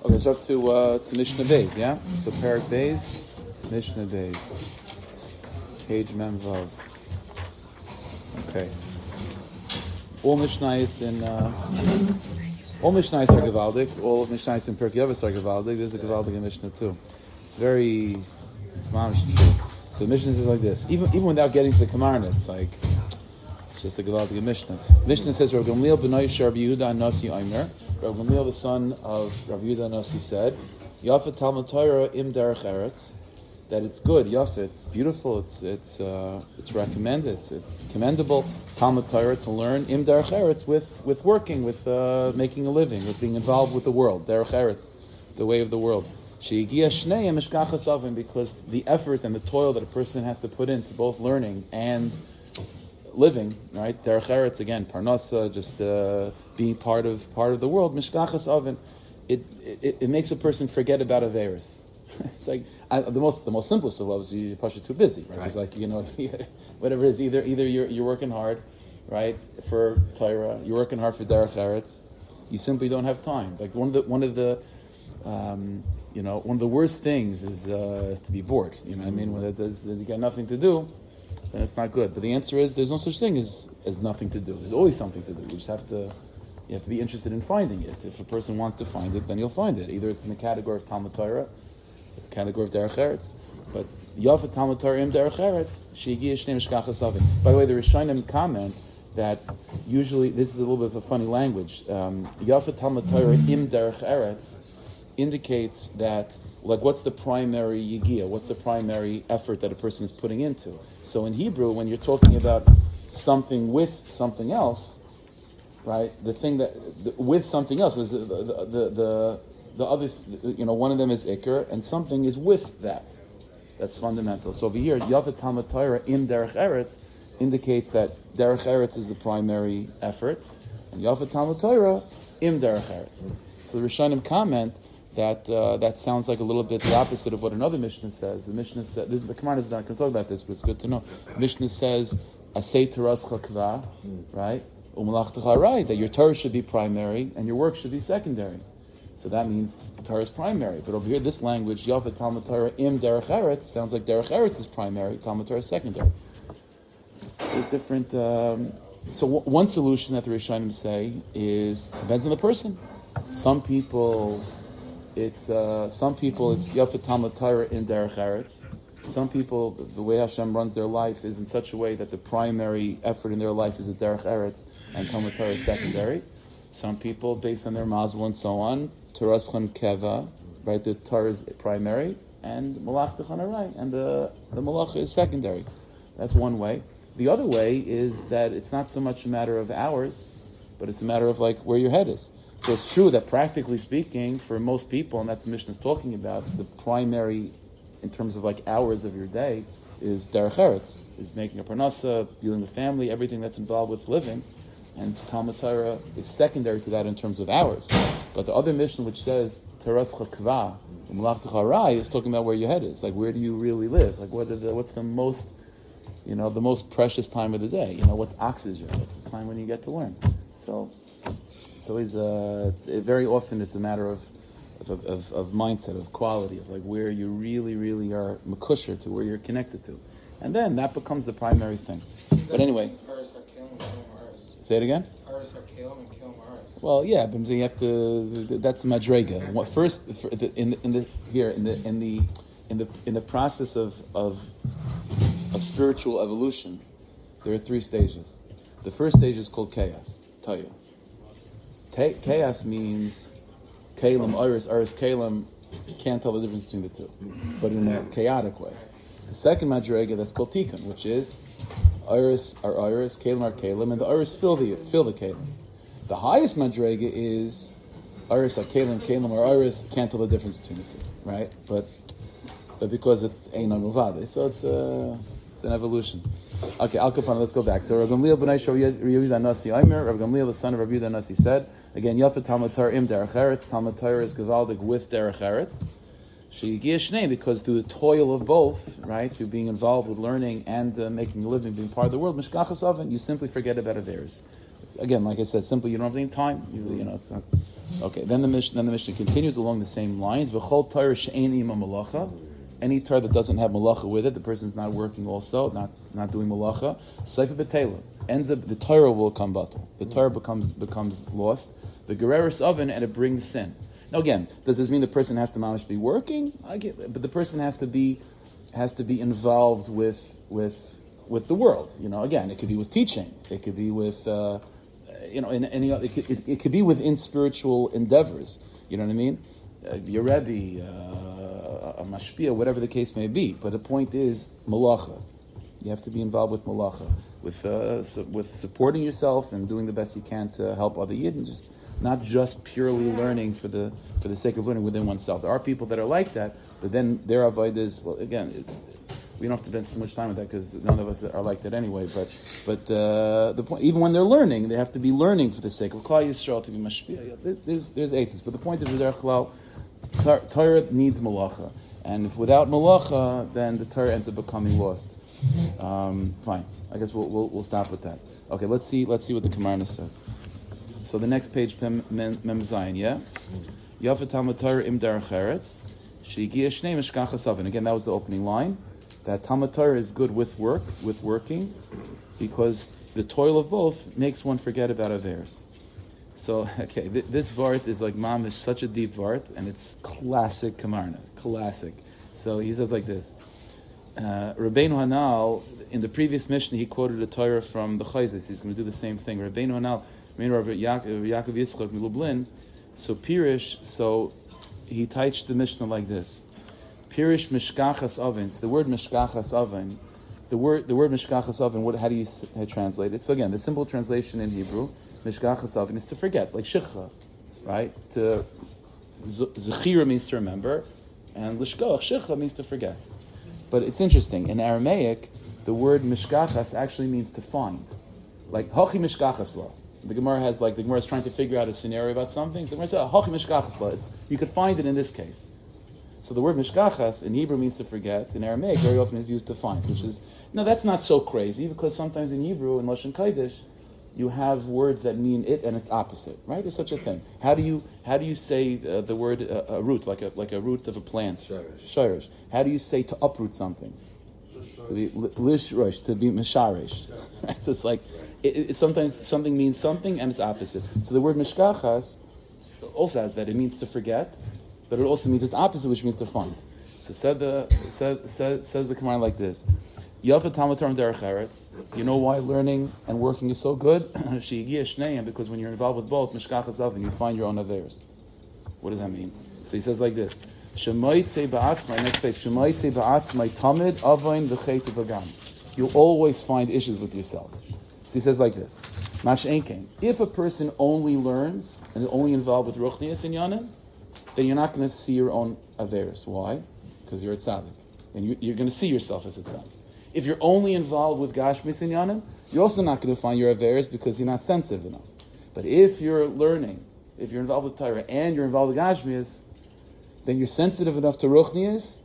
Okay, so up to Mishnah Beis, yeah? So Perek Beis, Mishnah Beis. Page Mem Vav. Okay. All Mishnayos are Gevaldik. All of Mishnayos in Perek Yavis are Gevaldik. There's a Gevaldik in Mishnah too. It's mamish true. So the Mishnah is like this. Even without getting to the Kamarna, it's just a Gevaldik Mishnah. Mishnah says, Rav Gamliel b'nai Rabbi Yehuda Nasi Omer. Rav Gamliel, the son of Rabbi Yehuda Nasi, said, Yafet Talmud Torah im derech eretz, that it's good, Yafet, it's beautiful, it's recommended, it's commendable, Talmud Torah, to learn im derech eretz with working, with making a living, with being involved with the world, derech eretz, the way of the world. She'igia shnei mishkachas avim, because the effort and the toil that a person has to put into both learning and living, right? Derech eretz, again, parnasa, just being part of the world. Mishkachas avin, it makes a person forget about averis. It's like the most simplest of loves. You push it too busy, right? It's like, whatever it is. Either you're working hard, right, for Torah. You're working hard for derech eretz. You simply don't have time. Like one of the worst things is to be bored. You know what I mean? When you got nothing to do, then it's not good. But the answer is there's no such thing as nothing to do. There's always something to do. You just have to be interested in finding it. If a person wants to find it, then he'll find it. Either it's in the category of Talmud Torah, it's the category of Derech Eretz. But Yafet Talmud Torah im Derech Eretz, she'igi shnei mishkachas avim. By the way, the Rishonim comment that usually, this is a little bit of a funny language, Yafet Talmud Torah im Derech Eretz indicates that, like, what's the primary yigia? What's the primary effort that a person is putting into? So in Hebrew, when you're talking about something with something else, right? The thing with something else is the other. One of them is ikr, and something is with that. That's fundamental. So over here, Yafet Talmud Torah im derech eretz indicates that derech eretz is the primary effort, and Yafet Talmud Torah im derech eretz. So the Rishonim comment that sounds like a little bit the opposite of what another Mishnah says. The Mishnah says, the Gemara is not going to talk about this, but it's good to know. The Mishnah says, Asay Torascha Kva, right? U'malachtecha Rai, that your Torah should be primary and your work should be secondary. So that means Torah is primary. But over here, this language, Yafet Talmud Torah im derech eretz, sounds like derech eretz is primary, Talmud Torah is secondary. So there's different. So one solution that the Rishonim say is depends on the person. Some people it's Yafet Talmud Torah in derech eretz. Some people, the way Hashem runs their life is in such a way that the primary effort in their life is a derech eretz and Talmud Torah is secondary. Some people, based on their mazel and so on, Torah keva, right? The Torah is primary and malach arai, and the malacha is secondary. That's one way. The other way is that it's not so much a matter of hours, but it's a matter of like where your head is. So it's true that practically speaking, for most people, and that's the Mishnah is talking about, the primary, in terms of like hours of your day, is derech eretz, is making a parnasa, dealing with family, everything that's involved with living, and Talmud Torah is secondary to that in terms of hours. But the other Mishnah, which says Torascha Kva, U'malachtecha Rai, is talking about where your head is, like where do you really live, like what's the most, the most precious time of the day, what's oxygen, what's the time when you get to learn. So very often it's a matter of mindset, of quality, of like where you really, really are makusher to, where you're connected to. And then that becomes the primary thing. But anyway. Say it again? Well, yeah, but you have to, that's madrega. What first in the process of spiritual evolution, there are 3 stages. The first stage is called chaos, tayu. Chaos means kalim, iris kalim. You can't tell the difference between the two, but in a chaotic way. The second madrega, that's called tikkun, which is iris are iris, kalim are kalim, and the iris fill the kalim. The highest madrega is iris are kalim are iris. Can't tell the difference between the two, right? But because it's einam uvade, so it's an evolution. Okay, Al Kapana, let's go back. So Rav Gamliel b'nai Rabbi Yehuda Nasi Omer, Rav Gamliel, the son of Rabbi Yehuda Nasi, said, again, Yafet Talmud Torah im derech eretz, Talmud Torah is gevaldik with derech eretz. She'igia shnei, because through the toil of both, right, through being involved with learning and making a living, being part of the world, mishkachas avin, you simply forget about averis. again, like I said, simply you don't have any time. It's not okay. Then the Mishnah continues along the same lines. V'chol Torah she'ein ima malacha. Any Torah that doesn't have malacha with it, the person's not working also, not doing malacha. Seifa b'teila ends up the Torah will come batal. The Torah becomes lost. The gereris oven, and it brings sin. Now again, does this mean the person has to mamish be working? I get it, but the person has to be involved with the world. Again, it could be with teaching. It could be with in any. It could be within spiritual endeavors. You know what I mean? Your Rebbe, a mashpia, whatever the case may be. But the point is malacha. You have to be involved with malacha, with supporting yourself and doing the best you can to help other yidden. Just not just purely learning for the sake of learning within oneself. There are people that are like that, but then their avoid is, well, again, we don't have to spend so much time with that because none of us are like that anyway. But the point, even when they're learning, they have to be learning for the sake of Klal Yisrael, to be mashpia. There's eitzes, but the point is, B'derech Klal, Torah needs malacha, and if without malacha, then the Torah ends up becoming lost. Fine, I guess we'll stop with that. Okay, let's see what the Gemara says. So the next page, Mem Zayin, yeah? Yafet Talmud Torah im derech eretz, she'higia shnei mishkachas oven. Again, that was the opening line. That Talmud Torah is good with working, because the toil of both makes one forget about Averos. So, okay, this Vart is like mamish, such a deep Vart, and it's classic Kamarna, classic. So he says like this. Rabbeinu Hanal, in the previous Mishnah, he quoted a Torah from the Chayzis. He's going to do the same thing. Rabbeinu Hanal, Yaakov Yitzchak Milublin. So Pirish, he teached the Mishnah like this. Pirish mishkachas oven. So the word mishkachas oven, the word mishkachas oven. How do you translate it? So again, the simple translation in Hebrew, mishkachas oven, is to forget, like shikha, right? To zechira means to remember, and lishkoach shikha means to forget. But it's interesting. In Aramaic, the word mishkachas actually means to find, like hachi mishkachas la. The Gemara is trying to figure out a scenario about something. So the Gemara says, hachi mishkachas la. You could find it in this case. So the word mishkachas in Hebrew means to forget. In Aramaic, very often is used to find, which is, that's not so crazy, because sometimes in Hebrew, in Lashon Kodesh, you have words that mean it and its opposite, right? There's such a thing. How do you say the word a root, like a root of a plant? Shorish. How do you say to uproot something? To be lishrosh, to be misharesh. Right? So it's like it sometimes something means something and its opposite. So the word mishkachas also has that. It means to forget, but it also means its opposite, which means to find. So says the Gemara like this. Yafet Talmud Torah derech eretz. You know why learning and working is so good? She'higia shneihem, because when you're involved with both, mishkachas oven, you find your own averos. What does that mean? So he says like this. Shemoitze ba'atzmai, next page. Shemoitze ba'atzmai tamid avain v'chet v'gam. You always find issues with yourself. So he says like this. Mash enkein. If a person only learns and is only involved with ruchnias in yanim, then you're not going to see your own averos. Why? Because you're a tzaddik. And you're going to see yourself as a tzaddik. If you're only involved with gashmis in yanim, you're also not going to find your averos because you're not sensitive enough. But if you're learning, if you're involved with Torah and you're involved with gashmis, then you're sensitive enough to ruchnias,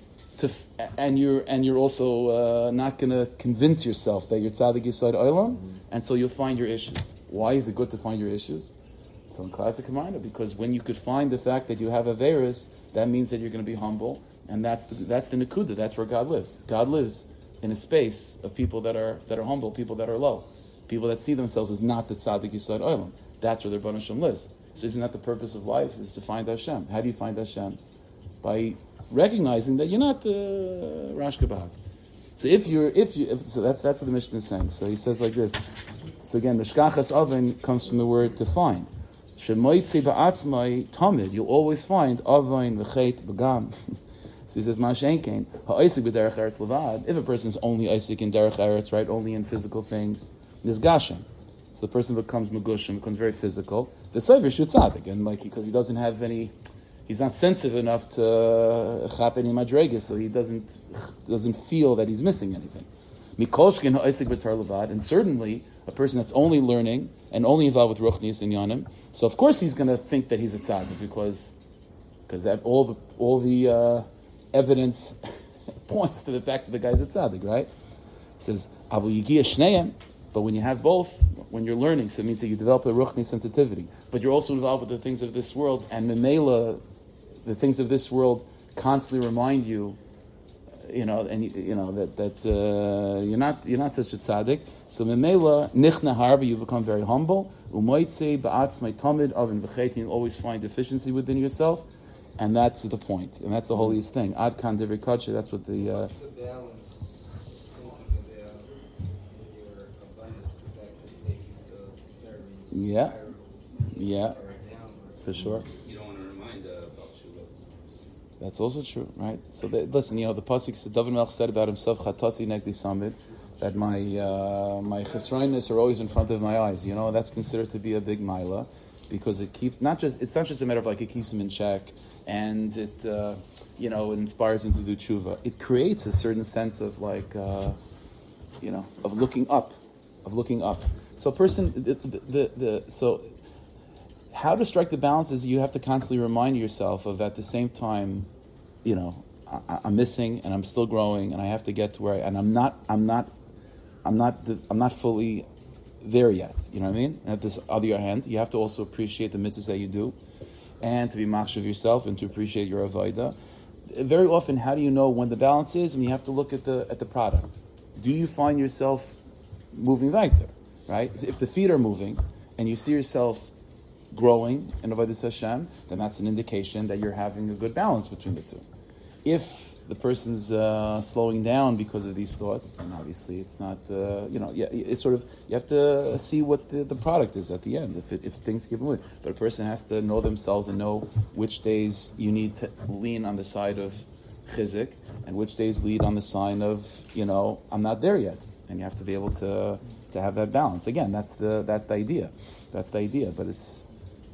and you're also not going to convince yourself that you're tzaddik yisod olam, and so you'll find your issues. Why is it good to find your issues? So in classic Kamana, because when you could find the fact that you have averos, that means that you're going to be humble, and that's the nekuda. That's where God lives. God lives in a space of people that are humble, people that are low, people that see themselves as not the tzaddik yisod olam. That's where their Rebbeinu Shem lives. So isn't that the purpose of life? Is to find Hashem. How do you find Hashem? By recognizing that you're not the Rash Kabag. So so that's what the Mishnah is saying. So he says like this. So again, mishkachas oven comes from the word to find. Shemoitze ba'atzmai tamid. You'll always find oven v'chet b'gam. So he says, Mashenkein, ha'isik b'derech eretz levad. If a person is only isik in derech eretz, right, only in physical things, there's gashem. So the person becomes megushim, becomes very physical. The Sefer should tzaddik, and because he doesn't have any, he's not sensitive enough to chap any madregas, so he doesn't feel that he's missing anything. Mikolshkin ha'isik b'tar levad, and certainly a person that's only learning and only involved with ruchnias and yanim, so of course he's going to think that he's a tzaddik because that all the evidence points to the fact that the guy's a tzaddik, right? It says, Avu yigia shneim, but when you have both, when you're learning, so it means that you develop a ruchni sensitivity, but you're also involved with the things of this world, and memela, the things of this world constantly remind you, that you're not such a tzaddik. So memela nichna harba, you become very humble. Umoitze ba'atzmai tamid avin v'chet, you always find deficiency within yourself, and that's the point, and that's the holiest thing. Ad kan divrei kadsha. That's what the. What's the balance? Thinking about your abundance, because that could take you to a very spiral. For sure. You don't want to remind about Shuvah. That's also true, right? So listen, the pasuk David Melch said about himself, "Chatasi negdi samid," that my chesroinus are always in front of my eyes. That's considered to be a big maila, because it keeps it's not just a matter of it keeps him in check, and it it inspires him to do tshuva. It creates a certain sense of of looking up, So a person so. How to strike the balance is you have to constantly remind yourself of, at the same time, I'm missing and I'm still growing and I have to get to where I'm not fully there yet. You know what I mean? And at this other hand, you have to also appreciate the mitzvahs that you do, and to be machshav yourself and to appreciate your avodah. Very often, how do you know when the balance is? And you have to look at the product. Do you find yourself moving weiter? Right? If the feet are moving and you see yourself growing in Avodas Hashem, then that's an indication that you're having a good balance between the two. If the person's slowing down because of these thoughts, then obviously it's not. It's sort of, you have to see what the product is at the end. If things keep moving, but a person has to know themselves and know which days you need to lean on the side of chizik and which days lead on the sign of I'm not there yet, and you have to be able to have that balance. Again, that's the idea. That's the idea, but it's.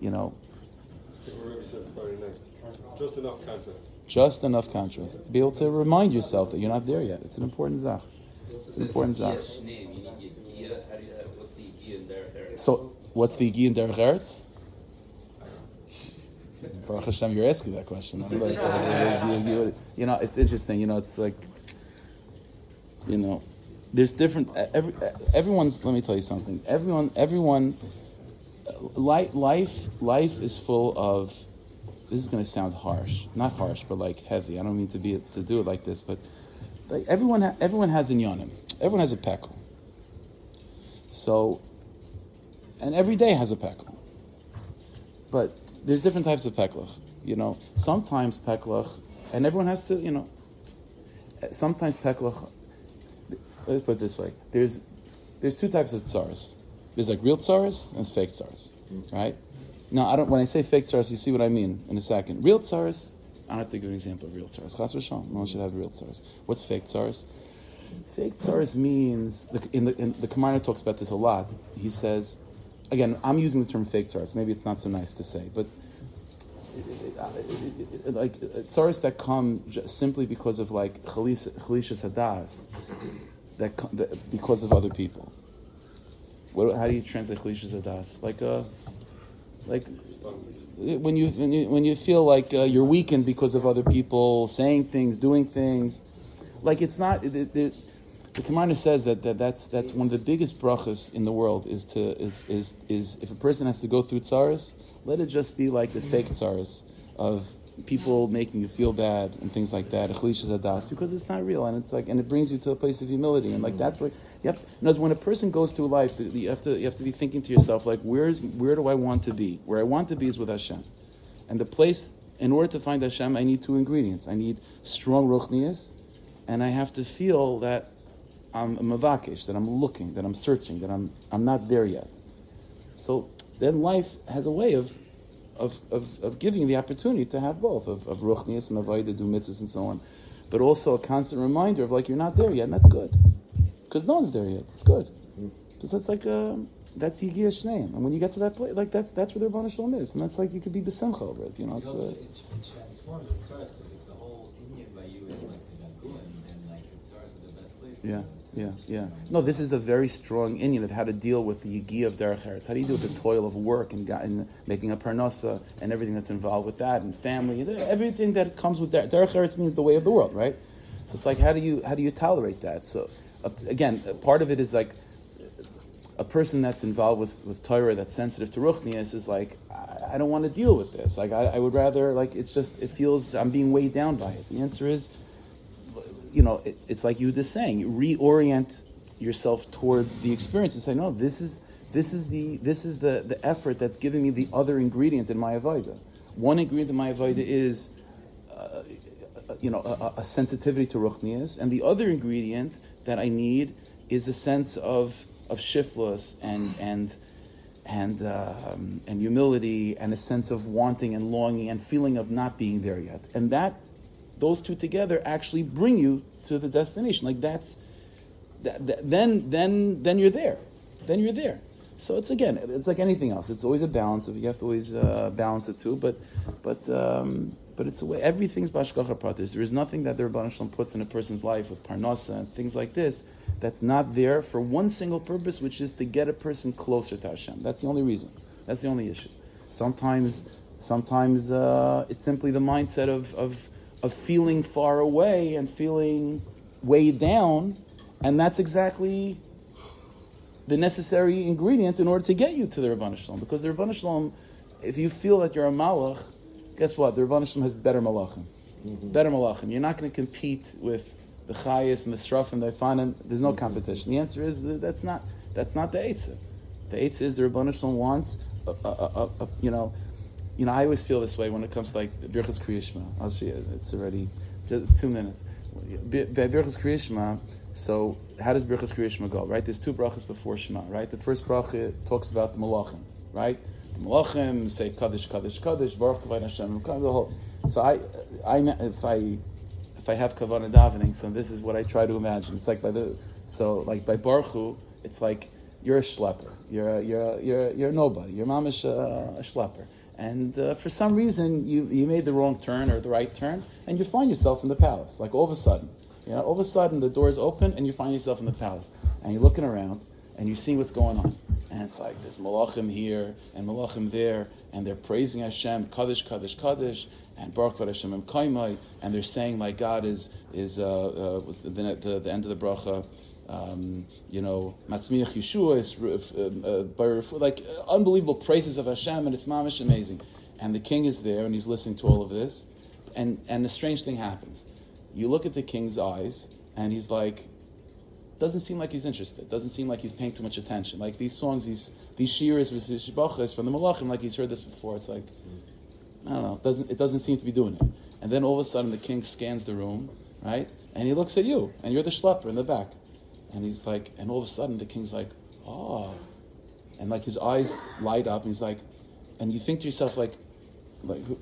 Just enough contrast. Just enough contrast. To be able to remind yourself that you're not there yet. It's an important zach. It's an important zach. What's the Igiyah in Derech Eretz? So, what's the Igiyah in Derech Eretz? Baruch Hashem, you're asking that question. It's interesting. It's like, there's different. Everyone's. Let me tell you something. Everyone. Life is full of. This is going to sound harsh, not harsh, but heavy. I don't mean to do it like this, but everyone has inyanim. Everyone has a pekel. So, and every day has a pekel. But there's different types of peklach. Sometimes peklach, and everyone has to. Sometimes peklach. Let's put it this way: there's two types of tsaras. There's real tsaras and there's fake tsaras, right? Now, when I say fake tsaras, you see what I mean in a second. Real tsaras, I don't have to give an example of real tsaras. Chas v'shalom, no one should have real tsaras. What's fake tsaras? Fake tsaras means, the Kamarna talks about this a lot. He says, again, I'm using the term fake tsaras. Maybe it's not so nice to say, but tsaras that come simply because of chalishas hadas, because of other people. How do you translate chalishas hadas? When you feel like you're weakened because of other people saying things, doing things, it's not. The Kamarna says that's one of the biggest brachas in the world is if a person has to go through tsaras, let it just be like the fake tsaras of people making you feel bad and things like that, because it's not real, and and it brings you to a place of humility, and that's where you have. When a person goes through life, you have to be thinking to yourself where do I want to be? Where I want to be is with Hashem, and the place. In order to find Hashem, I need two ingredients. I need strong ruchnias, and I have to feel that I'm a mavakesh, that I'm looking, that I'm searching, that I'm not there yet. So then life has a way of giving you the opportunity to have both, of ruchnias and avodah, do mitzvahs and so on, but also a constant reminder of you're not there yet, and that's good, because no one's there yet. It's good, because that's that's Yigiyah Shneim, and when you get to that place, that's where the Rebbeinu Shalom is, and that's you could be besimcha over it. It transforms the tzaras, because if the whole Indian by you is the gagun, then the tzaras are the best place. Yeah. No, this is a very strong Indian of how to deal with the Yigiyah of Derech Eretz. How do you deal with the toil of work and making a parnasa and everything that's involved with that, and family, and everything that comes with Derech Eretz means the way of the world, right? So it's how do you tolerate that? So again, part of it is a a person that's involved with Torah, that's sensitive to Ruchnias, is like, I don't want to deal with this. Like, I would rather, like, it feels, I'm being weighed down by it. The answer is, it's like you were just saying, reorient yourself towards the experience and say, no, this is the effort that's giving me the other ingredient in my avodah. One ingredient in my avodah is, a sensitivity to Ruchnias, and the other ingredient that I need is a sense of shiflus and humility, and a sense of wanting and longing and feeling of not being there yet. And those two together actually bring you to the destination. Like then you're there. Then you're there. So it's like anything else. It's always a balance. You have to always balance it too. But it's a way. Everything's b'hashgacha pratis. There is nothing that the Rebbeinu Shalom puts in a person's life with parnasa and things like this that's not there for one single purpose, which is to get a person closer to Hashem. That's the only reason. That's the only issue. Sometimes it's simply the mindset of feeling far away and feeling weighed down, and that's exactly the necessary ingredient in order to get you to the Rebbeinu Shalom. Because the Rebbeinu Shalom, if you feel that you're a malach, guess what? The Rebbeinu Shalom has better malachim. Mm-hmm. Better malachim. You're not going to compete with the Chayas and the Sraf and the Ifanim. There's no competition. The answer is that's not the Eitzah. The Eitzah is the Rebbeinu Shalom wants I always feel this way when it comes to like Birchas Kriya Shema. I'll show you. It's already just 2 minutes. By Birchas Kriya Shema, so how does Birchas Kriya Shema go? Right? There's 2 brachas before Shema. Right? The first bracha talks about the malachim. Right? The malachim say Kaddish, Kaddish, Kaddish, Baruch Kavod Hashem. The whole. So if I have kavanah davening, so this is what I try to imagine. It's like by Baruch Hu, it's like you're a schlepper. You're nobody. You're mamish a schlepper. And for some reason, you made the wrong turn or the right turn, and you find yourself in the palace. Like all of a sudden, the doors open, and you find yourself in the palace. And you're looking around, and you're seeing what's going on. And it's like there's malachim here and malachim there, and they're praising Hashem, Kaddish, Kaddish, Kaddish, and Baruch Kavod Hashem Kaimai, and they're saying like God is with the end of the bracha. Matzmiach Yeshua is like unbelievable praises of Hashem, and it's mamish amazing. And the king is there, and he's listening to all of this, and the strange thing happens. You look at the king's eyes, and he's like, doesn't seem like he's interested. Doesn't seem like he's paying too much attention. Like these songs, these shiras, shibachas from the malachim, like he's heard this before. It's like, I don't know. It doesn't seem to be doing it. And then all of a sudden, the king scans the room, right? And he looks at you, and you're the schlepper in the back. And he's like, and all of a sudden the king's like, oh, and like his eyes light up, and he's like, and you think to yourself like who,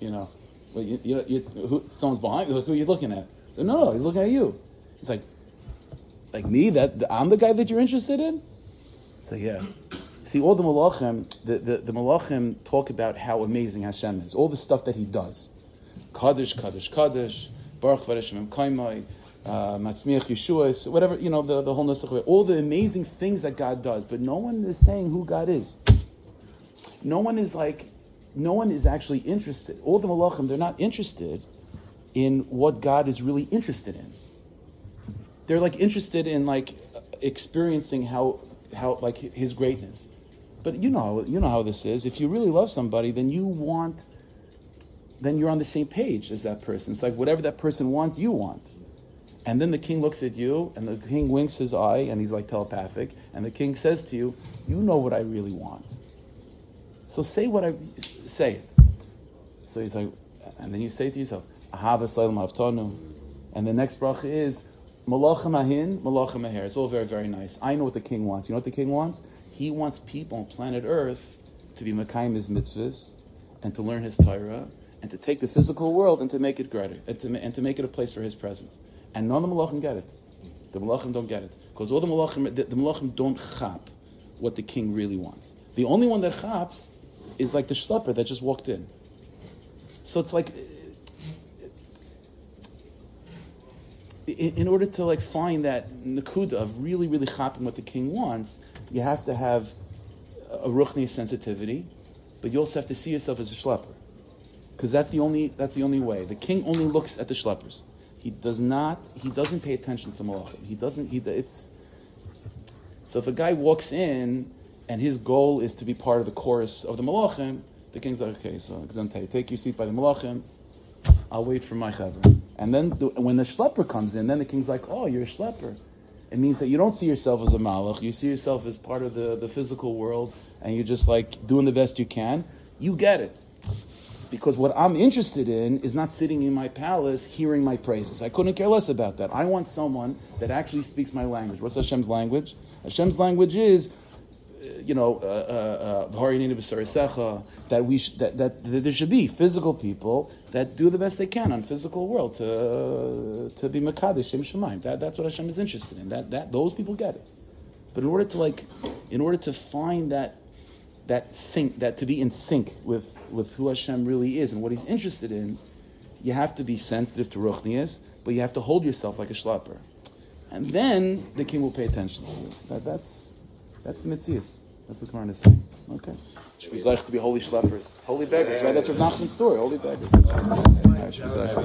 who, someone's behind you, like, who are you looking at? So, no, he's looking at you. He's like me, I'm the guy that you're interested in? So yeah. See, all the malachim, the malachim talk about how amazing Hashem is, all the stuff that he does. Kaddish, Kaddish, Kaddish, Baruch Kavod Hashem Kaimai, Matzmiach Yeshua, whatever, the whole Nusach, all the amazing things that God does, but no one is saying who God is. No one is actually interested. All the Malachim, they're not interested in what God is really interested in. They're like interested in like experiencing how like His greatness. But you know how this is. If you really love somebody, then you're on the same page as that person. It's like whatever that person wants, you want. And then the king looks at you, and the king winks his eye, and he's like telepathic, and the king says to you, you know what I really want. So say it. So he's like, and then you say to yourself, Ahava Salam Avtanu. And the next bracha is, Malachim Ahin, Malachim Aher. It's all very, very nice. I know what the king wants. You know what the king wants? He wants people on planet Earth to be Mekayim his mitzvahs, and to learn his Torah, and to take the physical world and to make it greater, and to make it a place for his presence. And none of the Malachim get it. The Malachim don't get it. Because all the Malachim don't chap what the king really wants. The only one that chaps is like the schlepper that just walked in. So it's like, in order to like find that nakuda of really, really chapping what the king wants, you have to have a ruchni sensitivity, but you also have to see yourself as a schlepper. Because that's the only way. The king only looks at the schleppers. He doesn't pay attention to the malachim. So if a guy walks in and his goal is to be part of the chorus of the Malachim, the king's like, okay, so Gesundheit, take your seat by the Malachim, I'll wait for my chaver. And then when the schlepper comes in, then the king's like, oh, you're a schlepper. It means that you don't see yourself as a malach, you see yourself as part of the physical world, and you're just like doing the best you can. You get it. Because what I'm interested in is not sitting in my palace hearing my praises. I couldn't care less about that. I want someone that actually speaks my language. What's Hashem's language? Hashem's language is, that there should be physical people that do the best they can on physical world to be Mekadesh Shem Shemaim. That's what Hashem is interested in. That those people get it. But in order to find that sync, that to be in sync with who Hashem really is and what He's interested in, you have to be sensitive to Ruchnias, but you have to hold yourself like a schlepper. And then the king will pay attention to you. That's the Mitzias. That's the Gemara is saying. Okay. Should be zeich to be holy schleppers. Holy beggars, right? That's Rav Nachman's story. Holy beggars. That's right. Should be zeich.